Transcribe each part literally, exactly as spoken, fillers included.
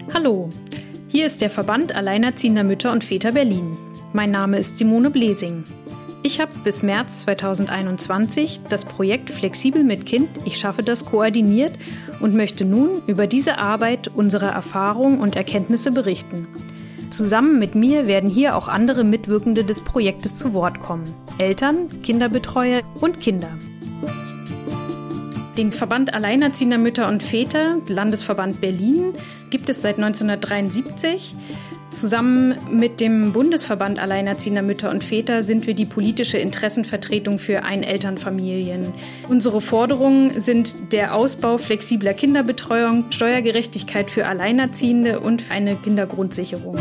Hallo, hier ist der Verband Alleinerziehender Mütter und Väter Berlin. Mein Name ist Simone Blesing. Ich habe bis März zweitausendeinundzwanzig das Projekt Flexibel mit Kind, ich schaffe das koordiniert und möchte nun über diese Arbeit, unsere Erfahrungen und Erkenntnisse berichten. Zusammen mit mir werden hier auch andere Mitwirkende des Projektes zu Wort kommen. Eltern, Kinderbetreuer und Kinder. Den Verband Alleinerziehender Mütter und Väter, Landesverband Berlin, gibt es seit neunzehnhundertdreiundsiebzig. Zusammen mit dem Bundesverband Alleinerziehender Mütter und Väter sind wir die politische Interessenvertretung für Einelternfamilien. Unsere Forderungen sind der Ausbau flexibler Kinderbetreuung, Steuergerechtigkeit für Alleinerziehende und eine Kindergrundsicherung.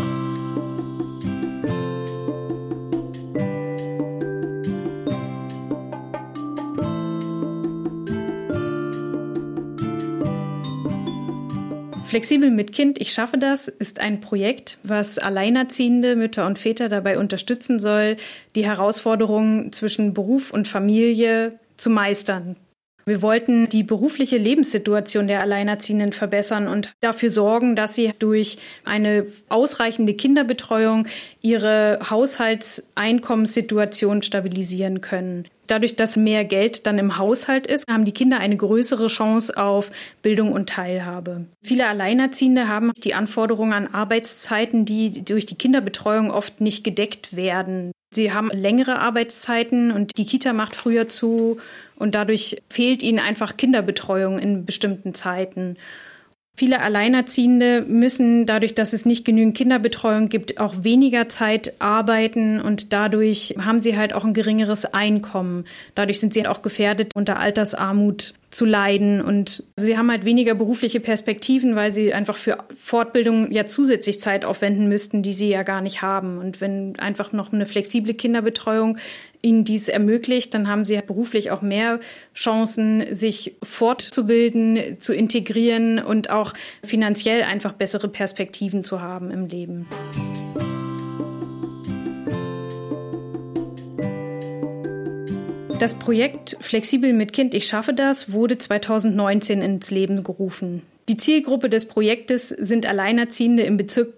Flexibel mit Kind, ich schaffe das, ist ein Projekt, was alleinerziehende Mütter und Väter dabei unterstützen soll, die Herausforderungen zwischen Beruf und Familie zu meistern. Wir wollten die berufliche Lebenssituation der Alleinerziehenden verbessern und dafür sorgen, dass sie durch eine ausreichende Kinderbetreuung ihre Haushaltseinkommenssituation stabilisieren können. Dadurch, dass mehr Geld dann im Haushalt ist, haben die Kinder eine größere Chance auf Bildung und Teilhabe. Viele Alleinerziehende haben die Anforderungen an Arbeitszeiten, die durch die Kinderbetreuung oft nicht gedeckt werden. Sie haben längere Arbeitszeiten und die Kita macht früher zu und dadurch fehlt ihnen einfach Kinderbetreuung in bestimmten Zeiten. Viele Alleinerziehende müssen dadurch, dass es nicht genügend Kinderbetreuung gibt, auch weniger Zeit arbeiten und dadurch haben sie halt auch ein geringeres Einkommen. Dadurch sind sie auch gefährdet, unter Altersarmut zu leiden und sie haben halt weniger berufliche Perspektiven, weil sie einfach für Fortbildung ja zusätzlich Zeit aufwenden müssten, die sie ja gar nicht haben. Und wenn einfach noch eine flexible Kinderbetreuung ihnen dies ermöglicht, dann haben sie beruflich auch mehr Chancen, sich fortzubilden, zu integrieren und auch finanziell einfach bessere Perspektiven zu haben im Leben. Das Projekt Flexibel mit Kind, ich schaffe das, wurde zweitausendneunzehn ins Leben gerufen. Die Zielgruppe des Projektes sind Alleinerziehende im Bezirk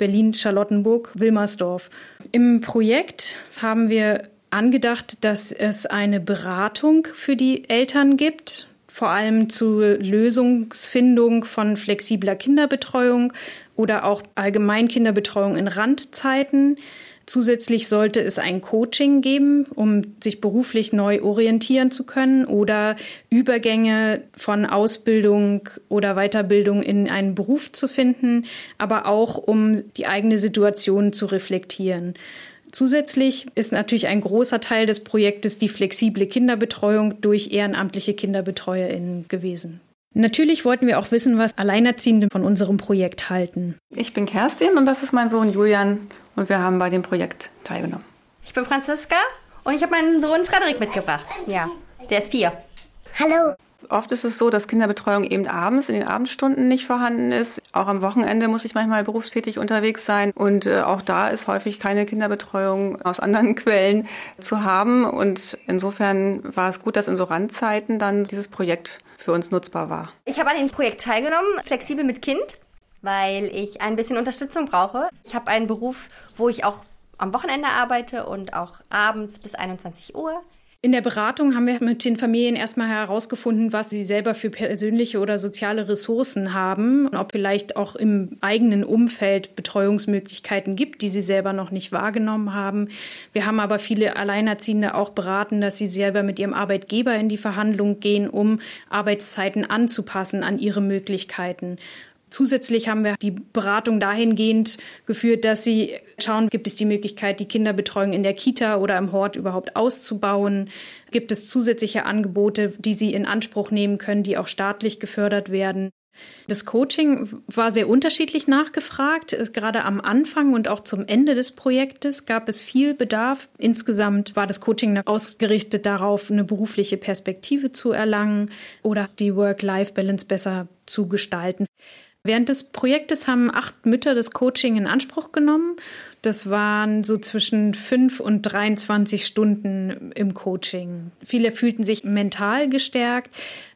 Berlin-Charlottenburg-Wilmersdorf. Im Projekt haben wir angedacht, dass es eine Beratung für die Eltern gibt, vor allem zur Lösungsfindung von flexibler Kinderbetreuung oder auch allgemein Kinderbetreuung in Randzeiten. Zusätzlich sollte es ein Coaching geben, um sich beruflich neu orientieren zu können oder Übergänge von Ausbildung oder Weiterbildung in einen Beruf zu finden, aber auch um die eigene Situation zu reflektieren. Zusätzlich ist natürlich ein großer Teil des Projektes die flexible Kinderbetreuung durch ehrenamtliche KinderbetreuerInnen gewesen. Natürlich wollten wir auch wissen, was Alleinerziehende von unserem Projekt halten. Ich bin Kerstin und das ist mein Sohn Julian und wir haben bei dem Projekt teilgenommen. Ich bin Franziska und ich habe meinen Sohn Frederik mitgebracht. Ja, der ist vier. Hallo. Oft ist es so, dass Kinderbetreuung eben abends in den Abendstunden nicht vorhanden ist. Auch am Wochenende muss ich manchmal berufstätig unterwegs sein. Und äh, auch da ist häufig keine Kinderbetreuung aus anderen Quellen zu haben. Und insofern war es gut, dass in so Randzeiten dann dieses Projekt für uns nutzbar war. Ich habe an dem Projekt teilgenommen, Flexibel mit Kind, weil ich ein bisschen Unterstützung brauche. Ich habe einen Beruf, wo ich auch am Wochenende arbeite und auch abends bis einundzwanzig Uhr. In der Beratung haben wir mit den Familien erstmal herausgefunden, was sie selber für persönliche oder soziale Ressourcen haben und ob vielleicht auch im eigenen Umfeld Betreuungsmöglichkeiten gibt, die sie selber noch nicht wahrgenommen haben. Wir haben aber viele Alleinerziehende auch beraten, dass sie selber mit ihrem Arbeitgeber in die Verhandlung gehen, um Arbeitszeiten anzupassen an ihre Möglichkeiten. Zusätzlich haben wir die Beratung dahingehend geführt, dass sie schauen, gibt es die Möglichkeit, die Kinderbetreuung in der Kita oder im Hort überhaupt auszubauen? Gibt es zusätzliche Angebote, die sie in Anspruch nehmen können, die auch staatlich gefördert werden? Das Coaching war sehr unterschiedlich nachgefragt. Gerade am Anfang und auch zum Ende des Projektes gab es viel Bedarf. Insgesamt war das Coaching ausgerichtet darauf, eine berufliche Perspektive zu erlangen oder die Work-Life-Balance besser zu gestalten. Während des Projektes haben acht Mütter das Coaching in Anspruch genommen. Das waren so zwischen fünf und dreiundzwanzig Stunden im Coaching. Viele fühlten sich mental gestärkt,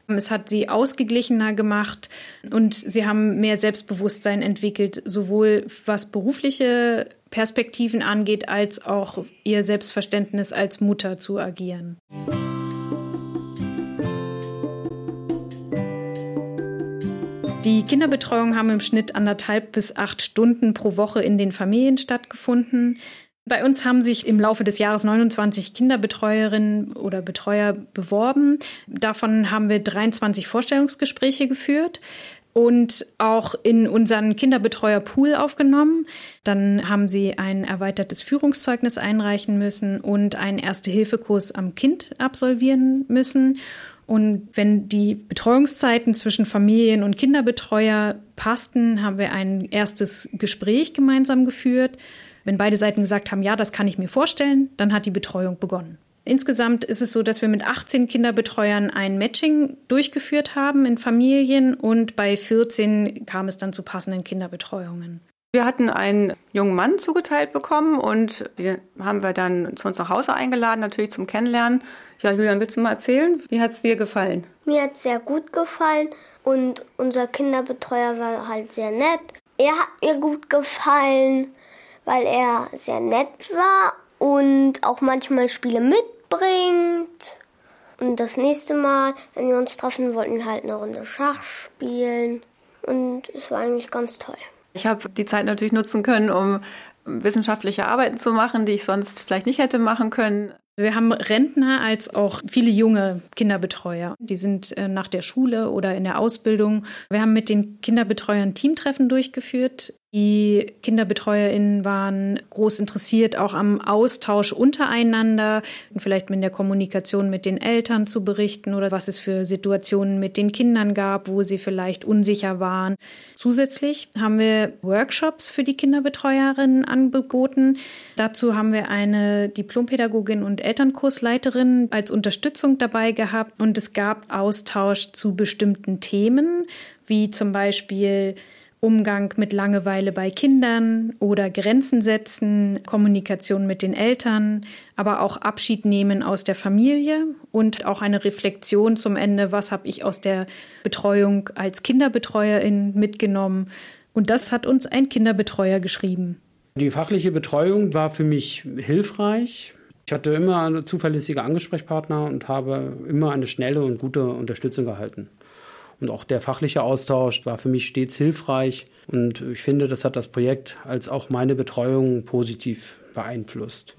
Es hat sie ausgeglichener gemacht und sie haben mehr Selbstbewusstsein entwickelt, sowohl was berufliche Perspektiven angeht, als auch ihr Selbstverständnis als Mutter zu agieren. Die Kinderbetreuung haben im Schnitt anderthalb bis acht Stunden pro Woche in den Familien stattgefunden. Bei uns haben sich im Laufe des Jahres neunundzwanzig Kinderbetreuerinnen oder Betreuer beworben. Davon haben wir dreiundzwanzig Vorstellungsgespräche geführt und auch in unseren Kinderbetreuerpool aufgenommen. Dann haben sie ein erweitertes Führungszeugnis einreichen müssen und einen Erste-Hilfe-Kurs am Kind absolvieren müssen. Und wenn die Betreuungszeiten zwischen Familien- und Kinderbetreuer passten, haben wir ein erstes Gespräch gemeinsam geführt. Wenn beide Seiten gesagt haben, ja, das kann ich mir vorstellen, dann hat die Betreuung begonnen. Insgesamt ist es so, dass wir mit achtzehn Kinderbetreuern ein Matching durchgeführt haben in Familien und bei vierzehn kam es dann zu passenden Kinderbetreuungen. Wir hatten einen jungen Mann zugeteilt bekommen und den haben wir dann zu uns nach Hause eingeladen, natürlich zum Kennenlernen. Ja, Julian, willst du mal erzählen? Wie hat es dir gefallen? Mir hat es sehr gut gefallen und unser Kinderbetreuer war halt sehr nett. Er hat mir gut gefallen, weil er sehr nett war und auch manchmal Spiele mitbringt. Und das nächste Mal, wenn wir uns treffen, wollten wir halt eine Runde Schach spielen. Und es war eigentlich ganz toll. Ich habe die Zeit natürlich nutzen können, um wissenschaftliche Arbeiten zu machen, die ich sonst vielleicht nicht hätte machen können. Wir haben Rentner als auch viele junge Kinderbetreuer. Die sind nach der Schule oder in der Ausbildung. Wir haben mit den Kinderbetreuern Teamtreffen durchgeführt. Die KinderbetreuerInnen waren groß interessiert, auch am Austausch untereinander, vielleicht in der Kommunikation mit den Eltern zu berichten oder was es für Situationen mit den Kindern gab, wo sie vielleicht unsicher waren. Zusätzlich haben wir Workshops für die Kinderbetreuerinnen angeboten. Dazu haben wir eine Diplompädagogin und Elternkursleiterin als Unterstützung dabei gehabt und es gab Austausch zu bestimmten Themen, wie zum Beispiel Umgang mit Langeweile bei Kindern oder Grenzen setzen, Kommunikation mit den Eltern, aber auch Abschied nehmen aus der Familie und auch eine Reflexion zum Ende, was habe ich aus der Betreuung als Kinderbetreuerin mitgenommen. Und das hat uns ein Kinderbetreuer geschrieben. Die fachliche Betreuung war für mich hilfreich. Ich hatte immer eine zuverlässige Ansprechpartner und habe immer eine schnelle und gute Unterstützung erhalten. Und auch der fachliche Austausch war für mich stets hilfreich. Und ich finde, das hat das Projekt als auch meine Betreuung positiv beeinflusst.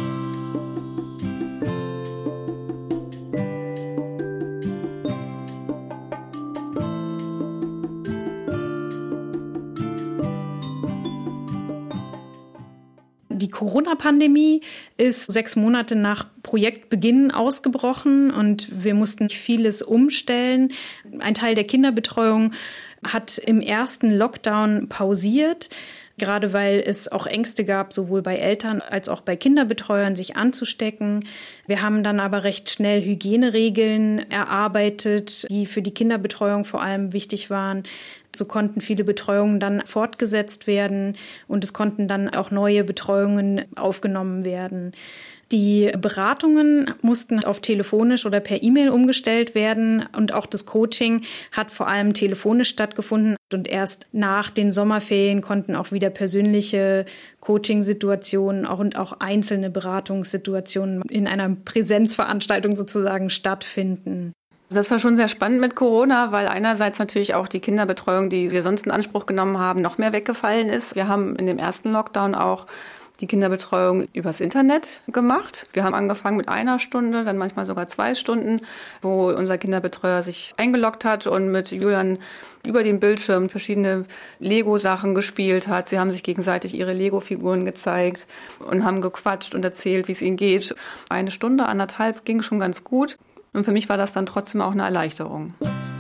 Die Corona-Pandemie ist sechs Monate nach Projektbeginn ausgebrochen und wir mussten vieles umstellen. Ein Teil der Kinderbetreuung hat im ersten Lockdown pausiert, gerade weil es auch Ängste gab, sowohl bei Eltern als auch bei Kinderbetreuern, sich anzustecken. Wir haben dann aber recht schnell Hygieneregeln erarbeitet, die für die Kinderbetreuung vor allem wichtig waren. So konnten viele Betreuungen dann fortgesetzt werden und es konnten dann auch neue Betreuungen aufgenommen werden. Die Beratungen mussten auf telefonisch oder per E-Mail umgestellt werden und auch das Coaching hat vor allem telefonisch stattgefunden und erst nach den Sommerferien konnten auch wieder persönliche Coaching-Situationen auch und auch einzelne Beratungssituationen in einer Präsenzveranstaltung sozusagen stattfinden. Das war schon sehr spannend mit Corona, weil einerseits natürlich auch die Kinderbetreuung, die wir sonst in Anspruch genommen haben, noch mehr weggefallen ist. Wir haben in dem ersten Lockdown auch die Kinderbetreuung übers Internet gemacht. Wir haben angefangen mit einer Stunde, dann manchmal sogar zwei Stunden, wo unser Kinderbetreuer sich eingeloggt hat und mit Julian über den Bildschirm verschiedene Lego-Sachen gespielt hat. Sie haben sich gegenseitig ihre Lego-Figuren gezeigt und haben gequatscht und erzählt, wie es ihnen geht. Eine Stunde, anderthalb ging schon ganz gut. Und für mich war das dann trotzdem auch eine Erleichterung.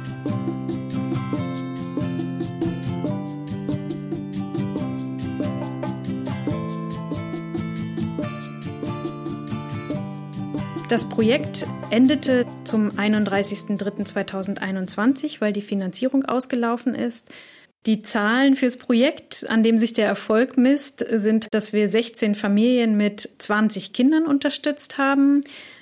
Das Projekt endete zum einunddreißigsten dritten zweitausendeinundzwanzig, weil die Finanzierung ausgelaufen ist. Die Zahlen fürs Projekt, an dem sich der Erfolg misst, sind, dass wir sechzehn Familien mit zwanzig Kindern unterstützt haben.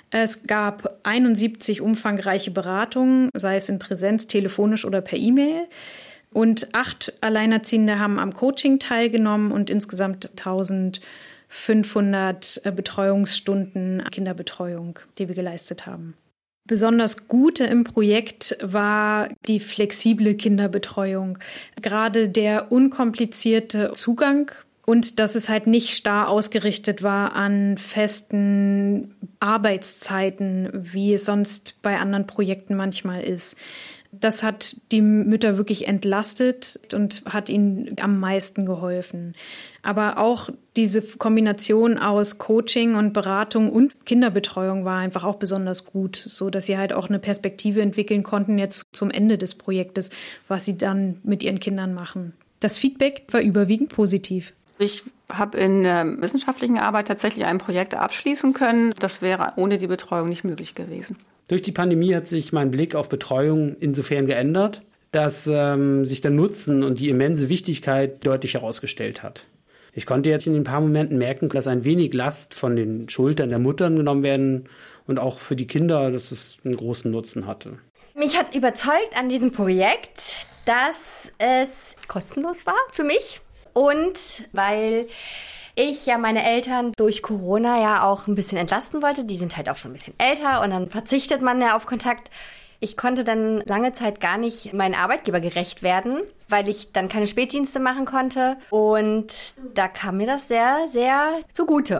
Es gab einundsiebzig umfangreiche Beratungen, sei es in Präsenz, telefonisch oder per E-Mail. Und acht Alleinerziehende haben am Coaching teilgenommen und insgesamt eintausendfünfhundert Betreuungsstunden Kinderbetreuung, die wir geleistet haben. Besonders gut im Projekt war die flexible Kinderbetreuung. Gerade der unkomplizierte Zugang und dass es halt nicht starr ausgerichtet war an festen Arbeitszeiten, wie es sonst bei anderen Projekten manchmal ist. Das hat die Mütter wirklich entlastet und hat ihnen am meisten geholfen. Aber auch diese Kombination aus Coaching und Beratung und Kinderbetreuung war einfach auch besonders gut, so dass sie halt auch eine Perspektive entwickeln konnten jetzt zum Ende des Projektes, was sie dann mit ihren Kindern machen. Das Feedback war überwiegend positiv. Ich habe in der wissenschaftlichen Arbeit tatsächlich ein Projekt abschließen können. Das wäre ohne die Betreuung nicht möglich gewesen. Durch die Pandemie hat sich mein Blick auf Betreuung insofern geändert, dass ähm, sich der Nutzen und die immense Wichtigkeit deutlich herausgestellt hat. Ich konnte jetzt in ein paar Momenten merken, dass ein wenig Last von den Schultern der Muttern genommen werden und auch für die Kinder, dass es einen großen Nutzen hatte. Mich hat überzeugt an diesem Projekt, dass es kostenlos war für mich und weil ich ja meine Eltern durch Corona ja auch ein bisschen entlasten wollte. Die sind halt auch schon ein bisschen älter und dann verzichtet man ja auf Kontakt. Ich konnte dann lange Zeit gar nicht meinem Arbeitgeber gerecht werden, weil ich dann keine Spätdienste machen konnte. Und da kam mir das sehr, sehr zugute.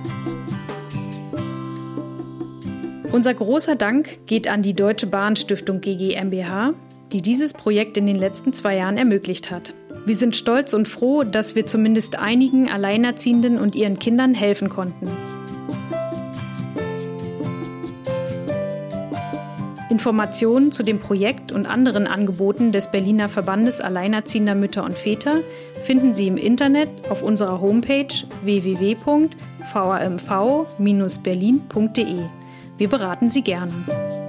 Unser großer Dank geht an die Deutsche Bahn Stiftung G G mbH, die dieses Projekt in den letzten zwei Jahren ermöglicht hat. Wir sind stolz und froh, dass wir zumindest einigen Alleinerziehenden und ihren Kindern helfen konnten. Informationen zu dem Projekt und anderen Angeboten des Berliner Verbandes Alleinerziehender Mütter und Väter finden Sie im Internet auf unserer Homepage w w w punkt v a m v Bindestrich berlin punkt d e. Wir beraten Sie gerne.